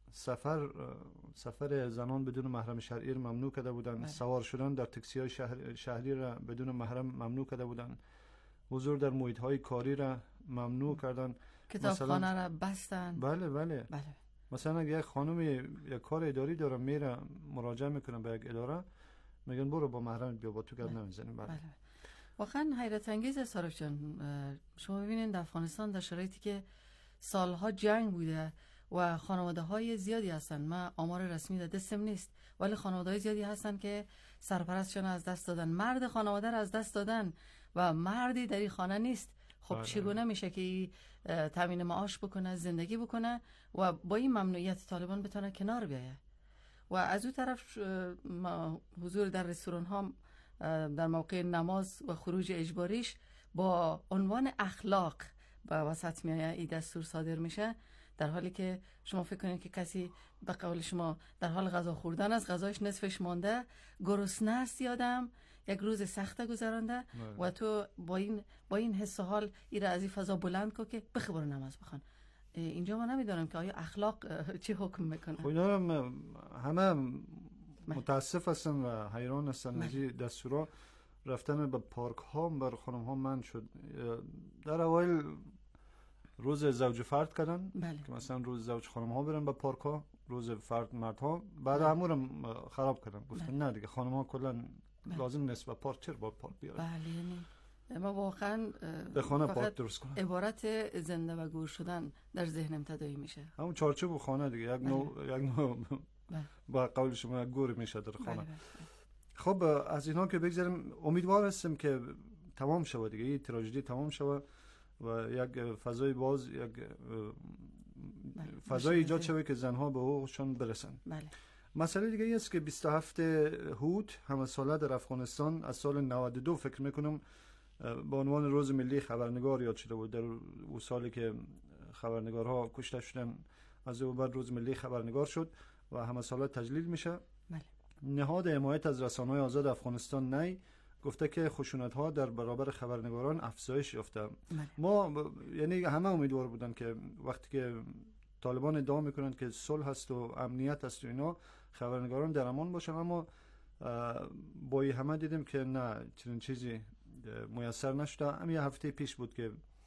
سفر زنان بدون محرم شرعی رو ممنوع کرده بودن. سوار شدن در تاکسی های شهری را بدون محرم ممنوع کرده بودن. حضور در محیط های کاری را ممنوع کردن. کتابخانه را بستن. بله. مثلا اگه یک خانم یک کار اداری داره میره مراجعه میکنه به یک اداره، میگن برو با محرم بیا، با تو گپ نمیزنیم. بله. واقعا حیرت انگیز است عارف جان. شما ببینید در افغانستان در شرایطی که سالها جنگ بوده و خانواده های زیادی هستن، من آمار رسمی در دستم نیست، ولی خانواده های زیادی هستن که سرپرستشون از دست دادن، مرد خانواده را از دست دادن و مردی در این خانه نیست. خب چگونه میشه که تامین معاش بکنه، زندگی بکنه و با این ممنوعیت طالبان بتونه کنار بیایه؟ و از اون طرف حضور در رستوران ها در موقع نماز و خروج اجباریش با عنوان اخلاق به وسط میایه، این دستور صادر میشه، در حالی که شما فکر کنید که کسی به قول شما در حال غذا خوردن از غذاش نصفش مانده، گرسنه است، یادم یک روز سخت گذرانده و تو با این حس و حال این از این فضا بلند کو که بخبر نماز بخوان. اینجا ما نمیدونم که آیا اخلاق چی حکم میکنه. خب اینا همه متاسف هستن و حیران هستن از این دستورا. رفتن به پارک ها بر خانم ها منع شد. در اوایل روز زوج فرد کردن که مثلا روز زوج خانم ها برن به پارک ها، روز فرد مرد ها. بعد همون خراب کردن، گفتن نه دیگه خانم ها کلا لازم نیست به پارک، چرا با پارک بیارن. ما واقعا به خانه پارک درست کنن. عبارت زنده و گور شدن در ذهنم تداعی میشه. همون چارچوب خانه دیگه یک نوع با قول شما گور میشه در خانه. خب از اینا که بگذاریم، امیدوار هستم که تمام شود دیگه، این تراژدی تمام شود و یک فضای باز، یک فضای ایجاد شود که زنها به حقوقشون برسن. مسئله دیگه است که 27 هوت همه ساله در افغانستان از سال 92 فکر میکنم به عنوان روز ملی خبرنگار یاد شده بود. در اون سالی که خبرنگارها کشته شدن، از اون بعد روز ملی خبرنگار شد و همه ساله تجلیل میشه. نهاد حمایت از رسانه‌های آزاد افغانستان نی گفته که خشونت‌ها در برابر خبرنگاران افزایش یافته. ما یعنی همه امیدوار بودن که وقتی که طالبان ادعا میکنند که صلح هست و امنیت هست و اینا، خبرنگاران در امان باشن، اما با همه دیدیم که نه، چنین چیزی میسر نشده. همین هفته پیش بود که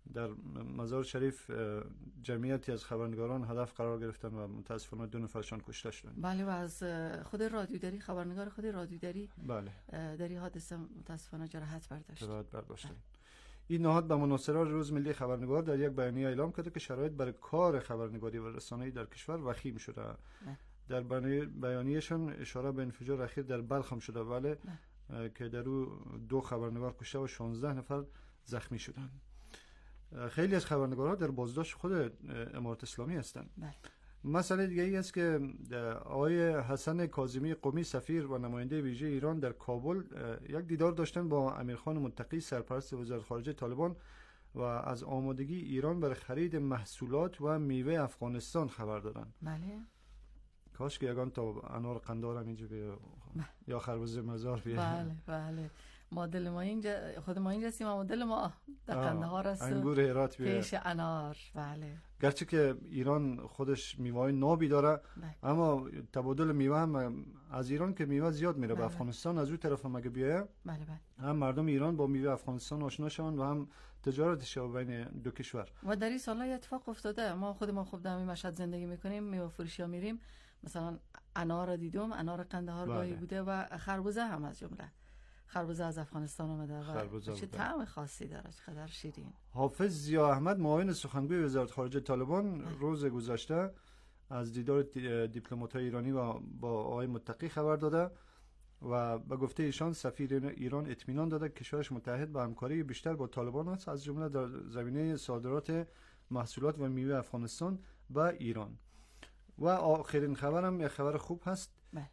در مزار شریف جمعیتی از خبرنگاران هدف قرار گرفتن و متاسفانه 2 نفرشان کشته شدند. بله و از خود رادیوداری، خبرنگار خود رادیوداری بله در این حادثه متاسفانه جراحت برداشت. این نهاد به مناسبت روز ملی خبرنگار در یک بیانیه اعلام کرده که شرایط برای کار خبرنگاری و رسانه‌ای در کشور وخیم شده. در بیانیه‌شان اشاره به انفجار اخیر در بلخ هم شده، بله، که در او 2 خبرنگار کشته و 16 نفر زخمی شدند. خیلی از خبرنگارها در بازداشت خود امارت اسلامی هستند. مسئله دیگه ای است که آقای حسن کاظمی قمی سفیر و نماینده ویژه ایران در کابل یک دیدار داشتن با امیرخان متقی سرپرست وزارت خارجه طالبان و از آمادگی ایران برای خرید محصولات و میوه افغانستان خبر دادن. بله. کاش که یگان تا انار قندار هم اینجا بیا یا خربزه مزار بیا. بله. مدل ما اینجا، خود ما اینجا هستیم، مدل ما در قندهار است، انگور هرات بیا پیش انار. بله. گرچه که ایران خودش میوه نابی داره، اما تبادل میوه هم از ایران که میوه زیاد میره به افغانستان، از اون طرف هم اگه بیایه هم مردم ایران با میوه افغانستان آشنا شون و هم تجارت شه بین 2 کشور. و در این سال‌ها اتفاق افتاده. ما خودمون خوب در مشهد زندگی میکنیم، میوه فروشی ها میریم، مثلا انار را دیدم، انار قندهار گاهی بوده و خربوزه هم از جمله. خربوزه از افغانستان اومده و چه طعم خاصی داره، چقدر شیرین. حافظ ضیا احمد معاون سخنگوی وزارت خارجه طالبان روز گذشته از دیدار دیپلمات‌های ایرانی و با آقای متقی خبر داده و به گفته ایشان سفیر ایران اطمینان داده که کشورش متحد به همکاری بیشتر با طالبان است، از جمله در زمینه صادرات محصولات و میوه افغانستان به ایران. و آخرین خبرم یک خبر خوب هست.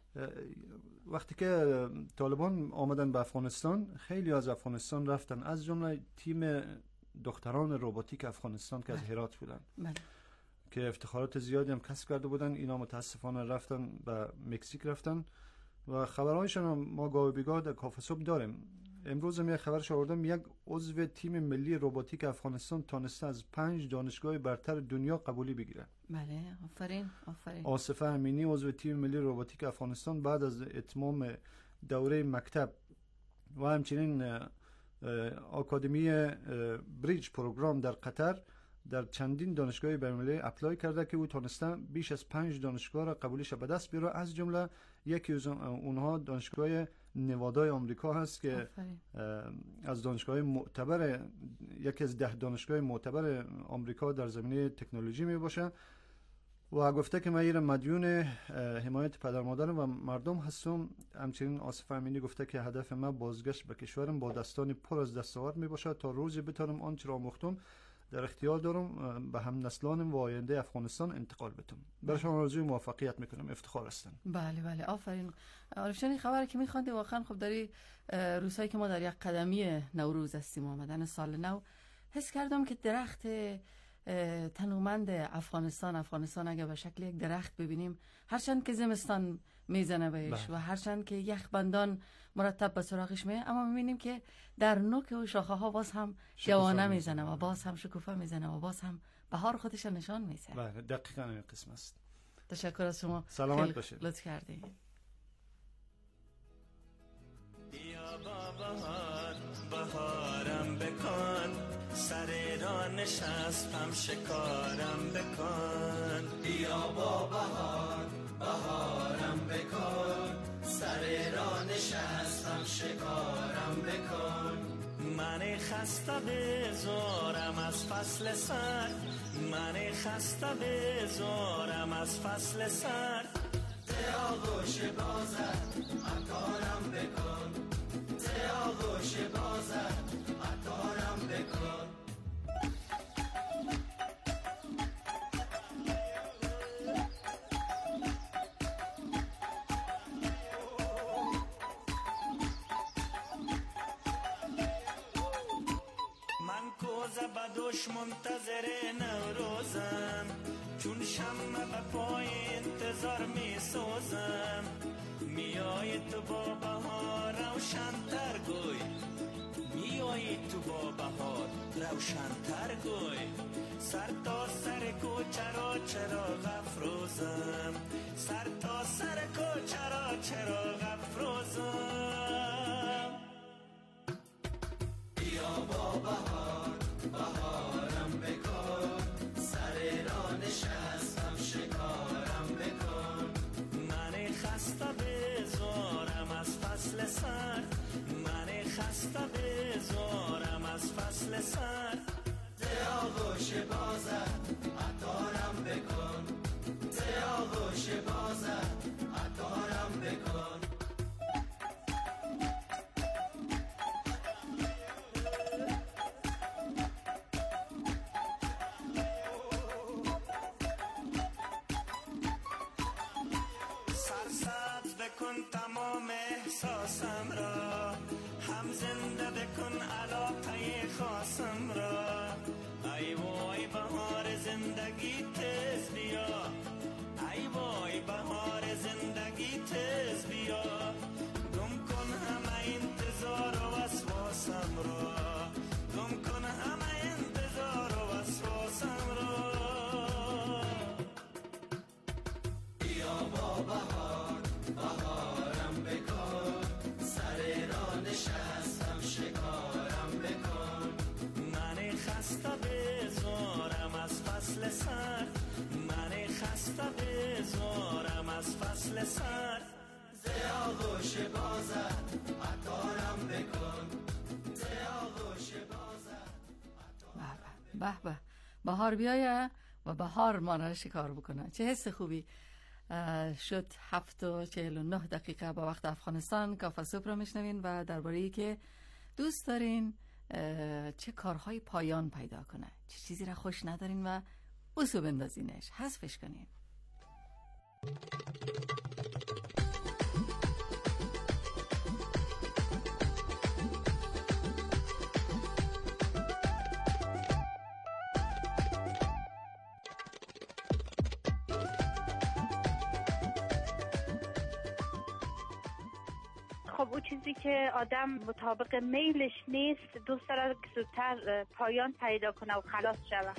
وقتی که طالبان آمدن به افغانستان، خیلی از افغانستان رفتن، از جمله تیم دختران روباتیک افغانستان که از هرات بودن که افتخارات زیادی هم کسب کرده بودن. اینا متاسفانه رفتن به مکزیک رفتن و خبرهایشان ما گاهی بیگاه در کافه صبح داریم. امروز هم یک خبرش آوردم، یک عضو تیم ملی روباتیک افغانستان تانسته از 5 دانشگاه برتر دنیا قبولی بگیره. بله، آفرین. آصفه امینی عضو تیم ملی روباتیک افغانستان بعد از اتمام دوره مکتب و همچنین آکادمی بریج پروگرام در قطر در چندین دانشگاه بین‌المللی اپلای کرده که او تونسته بیش از 5 دانشگاه را قبولیش به دست بیاره. از جمله یکی از اونها دانشگاه نوادای آمریکا هست که از دانشگاه معتبر، یکی از 10 دانشگاه معتبر آمریکا در زمینه تکنولوژی می باشه و گفته که من ایره مدیون حمایت پدر مادر و مردم هستم. همچنین آصف امینی گفته که هدف من بازگشت به کشورم با دستانی پر از دستاورد می باشه تا روزی بتونم آنچه را آموختم در اختیار دارم به هم نسلانم و آینده افغانستان انتقال بدم. برشان آرزوی موفقیت میکنم، افتخار هستن. بله آفرین. عارف جان، این خبری که میخوانده واقعا خب داری روزایی که ما در یک قدمی نوروز هستیم، آمدن سال نو، حس کردم که درخت تنومند افغانستان اگه به شکل یک درخت ببینیم، هرچند که زمستان میزنه بهش و هرچند که یخبندان مرتب به سراغش میه، اما میبینیم که در نوک و شاخه ها باز هم جوانه میزنه و باز هم شکوفه میزنه و باز هم بهار خودش نشان میده. بله، دقیقاً این قسم است. تشکر از شما، سلامت باشید، لطف کردید. بیا بهارم بکن، سر را نشستم شکارم بکن. بیا با بهارم بکن، سر را نشستم شکارم بکن. من خسته بزارم از فصل سرد، من خسته بزارم از فصل سرد. ته آغوش بازد عطارم بکن، ته آغوش بازد عطارم بکن. من کوزه بدوش منتظر نوروزم، چون شمع به پای انتظار می سوزم. میای تو با بهار روشن‌تر گوی، میای تو با بهار روشن‌تر گوی. سر تا سر کوچه را چراغ افروزم، سر تا سر کوچه را چراغ افروزم. بیا با بهار خسته بزارم از فصل سر ز آغوش بازت عطارم بکن ز آغوش بازت عطارم بکن سرسبز بکن تمام احساسم را هم زنده بکن علاقه خاصم را ای وای بهار زندگی تز بیا ای وای بهار زندگی تز بیا گم کن همه انتظار و وسواسم را گم کن همه انتظار و وسواسم را بیا با بهار بهارم بکن سر را نشستم شکارم بکن من خسته بزارم از فصل سر من خسته بزارم از فصل سر ز آغوش بازت عطارم بکن ز آغوش بازت به به بهار بیایه و بهار ما را شکار بکنه. چه حس خوبی. شد 7:49 با وقت افغانستان. کافه صبح را میشنوین و درباره ای که دوست دارین چه کارهای پایان پیدا کنه، چه چیزی را خوش ندارین و بوسو بندازینش، حذفش کنین. خب اون چیزی که آدم مطابق میلش نیست دوست داره که زودتر پایان پیدا کنه و خلاص شود.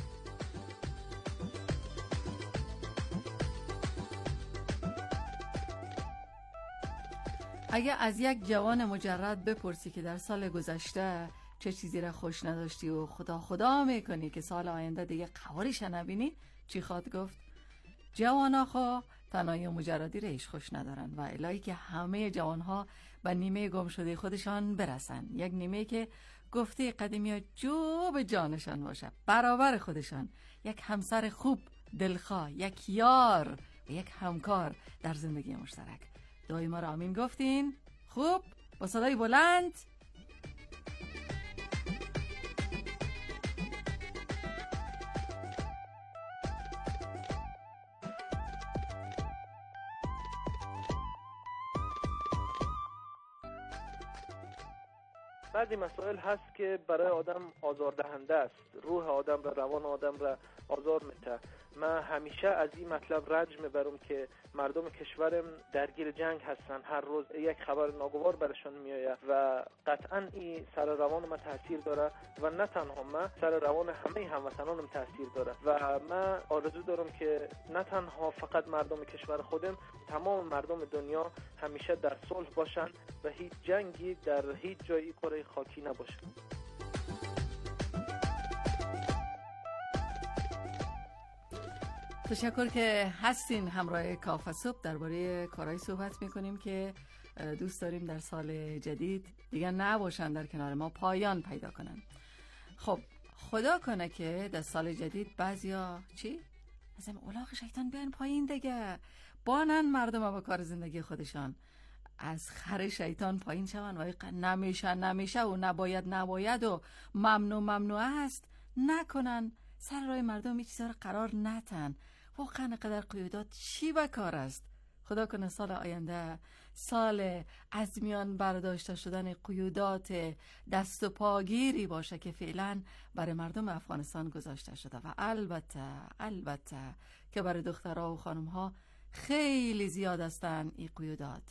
اگه از یک جوان مجرد بپرسی که در سال گذشته چه چیزی را خوش نداشتی و خدا میکنی که سال آینده دیگه قوارش نبینی، چی خواد گفت؟ جوانا خوا تنهایی و مجردی ریش خوش ندارن و الهی که همه جوانها به نیمه گم شده خودشان برسن، یک نیمه که گفته قدیمی ها جو به جانشان باشه، برابر خودشان، یک همسر خوب دلخواه، یک یار و یک همکار در زندگی مشترک. دعای ما را آمین گفتین؟ خوب با صدای بلند. بعضی مسائل هست که برای آدم آزاردهنده است، روح آدم را، روان آدم را آزار میده. من همیشه از این مطلب رنج میبرم که مردم کشورم درگیر جنگ هستن، هر روز یک خبر ناگوار برشان میآید و قطعا این سر روان ما تاثیر داره و نه تنها من، سر روان همه هموطنانم تاثیر داره و من آرزو دارم که نه تنها فقط مردم کشور خودم، تمام مردم دنیا همیشه در صلح باشن و هیچ جنگی در هیچ جایی کره خاکی نباشه. تشکر که هستین همراه کافه صبح. درباره کارهای صحبت میکنیم که دوست داریم در سال جدید دیگه نباشن در کنار ما، پایان پیدا کنن. خب خدا کنه که در سال جدید بعضیا چی؟ از این اولاغ شیطان بیان پایین دیگه، بانن مردم با کار زندگی خودشان، از خر شیطان پایین شون و نمیشه و نباید و ممنوع است نکنن، سر راه مردم این چیزا رو قرار نتن. واقعا قدر قیودات چی بکار است. خدا کنه سال آینده سال از میان برداشته شدن قیودات دست و پاگیری باشه که فعلا برای مردم افغانستان گذاشته شده و البته که برای دخترها و خانمها خیلی زیاد هستن این قیودات